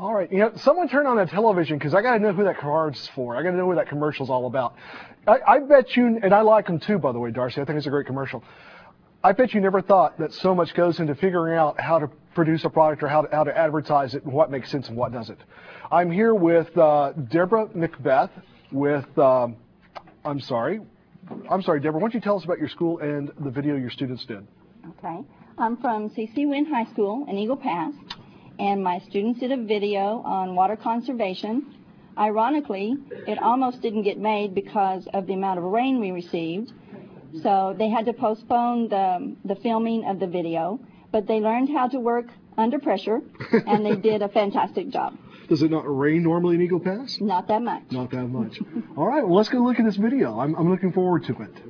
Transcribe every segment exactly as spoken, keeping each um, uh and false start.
All right, you know, someone turn on that television because I got to know who that card's for. I got to know what that commercial's all about. I, I bet you, and I like them too, by the way, Darcy. I think it's a great commercial. I bet you never thought that so much goes into figuring out how to produce a product or how to, how to advertise it and what makes sense and what doesn't. I'm here with uh, Deborah Macbeth with, um, I'm sorry, I'm sorry, Deborah, why don't you tell us about your school and the video your students did? Okay. I'm from C C Wynn High School in Eagle Pass, and my students did a video on water conservation. Ironically, it almost didn't get made because of the amount of rain we received. So they had to postpone the, the filming of the video, but they learned how to work under pressure, and they did a fantastic job. Does it not rain normally in Eagle Pass? Not that much. Not that much. All right, well, let's go look at this video. I'm, I'm looking forward to it.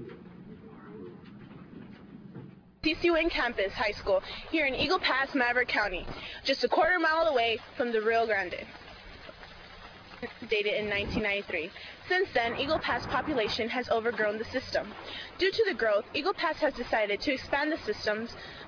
C C Wynn Campus High School here in Eagle Pass, Maverick County, just a quarter mile away from the Rio Grande. Dated in nineteen ninety-three. Since then, Eagle Pass population has overgrown the system. Due to the growth, Eagle Pass has decided to expand the systems.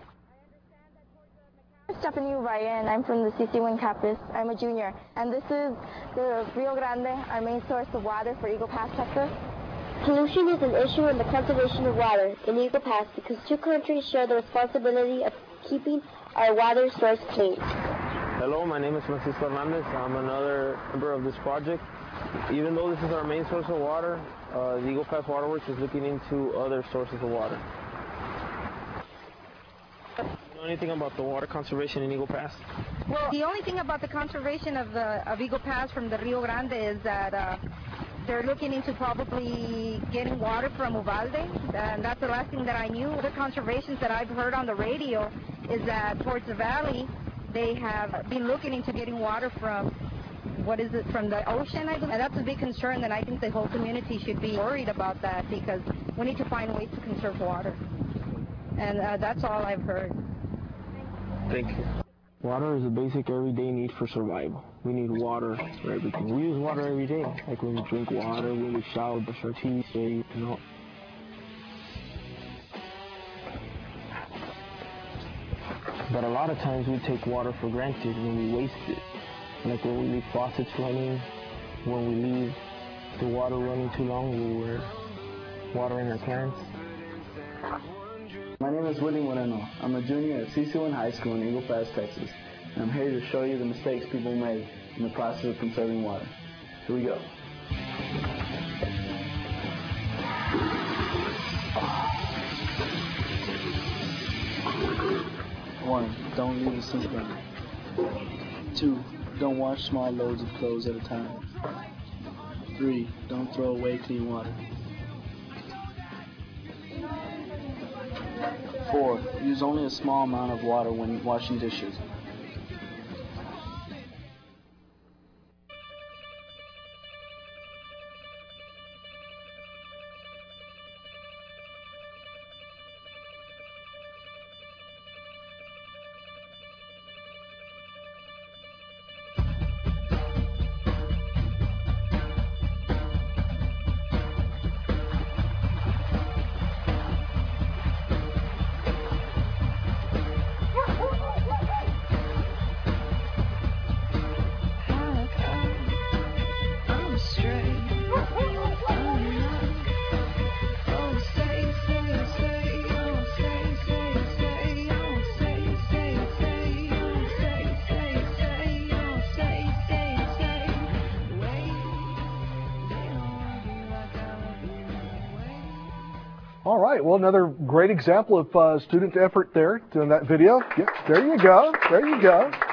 I'm Stephanie Ryan. I'm from the C C Wynn campus. I'm a junior, and this is the Rio Grande, our main source of water for Eagle Pass, Texas. Pollution is an issue in the conservation of water in Eagle Pass because two countries share the responsibility of keeping our water source clean. Hello, my name is Francisco Hernandez. I'm another member of this project. Even though this is our main source of water, uh, the Eagle Pass Waterworks is looking into other sources of water. Do you know anything about the water conservation in Eagle Pass? Well, the only thing about the conservation of the of Eagle Pass from the Rio Grande is that uh, they're looking into probably getting water from Uvalde, and that's the last thing that I knew. The conservations that I've heard on the radio is that towards the valley, they have been looking into getting water from, what is it, from the ocean, I believe. And that's a big concern, and I think the whole community should be worried about that because we need to find ways to conserve water. And uh, that's all I've heard. Thank you. Water is a basic everyday need for survival. We need water for everything. We use water every day, like when we drink water, when we shower, brush our teeth, you know. But a lot of times we take water for granted when we waste it. Like when we leave faucets running, when we leave the water running too long, when we're watering our plants. My name is Willie Moreno. I'm a junior at C C Wynn High School in Eagle Pass, Texas. And I'm here to show you the mistakes people make in the process of conserving water. Here we go. One, don't leave the sink running. Two, don't wash small loads of clothes at a time. Three, don't throw away clean water. Four, use only a small amount of water when washing dishes. All right, well, another great example of uh, student effort there doing that video. Yep, there you go, there you go.